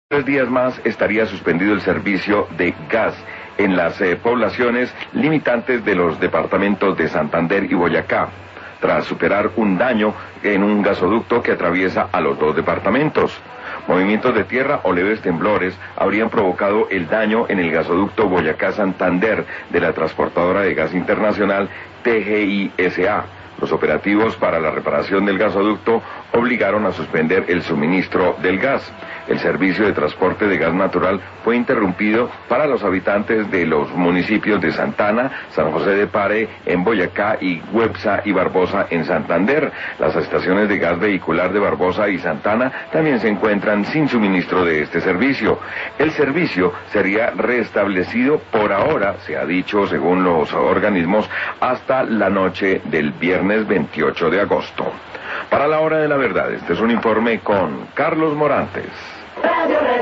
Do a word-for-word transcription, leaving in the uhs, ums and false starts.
Tres días más estaría suspendido el servicio de gas en las eh, poblaciones limitantes de los departamentos de Santander y Boyacá, tras superar un daño en un gasoducto que atraviesa a los dos departamentos. Movimientos de tierra o leves temblores habrían provocado el daño en el gasoducto Boyacá-Santander de la transportadora de gas internacional T G I S A. Los operativos para la reparación del gasoducto obligaron a suspender el suministro del gas. El servicio de transporte de gas natural fue interrumpido para los habitantes de los municipios de Santana, San José de Pare en Boyacá y Güepsa y Barbosa en Santander. Las estaciones de gas vehicular de Barbosa y Santana también se encuentran sin suministro de este servicio. El servicio sería restablecido por ahora, se ha dicho según los organismos, hasta la noche del viernes veintiocho de agosto. Para la hora de la verdad, este es un informe con Carlos Morantes.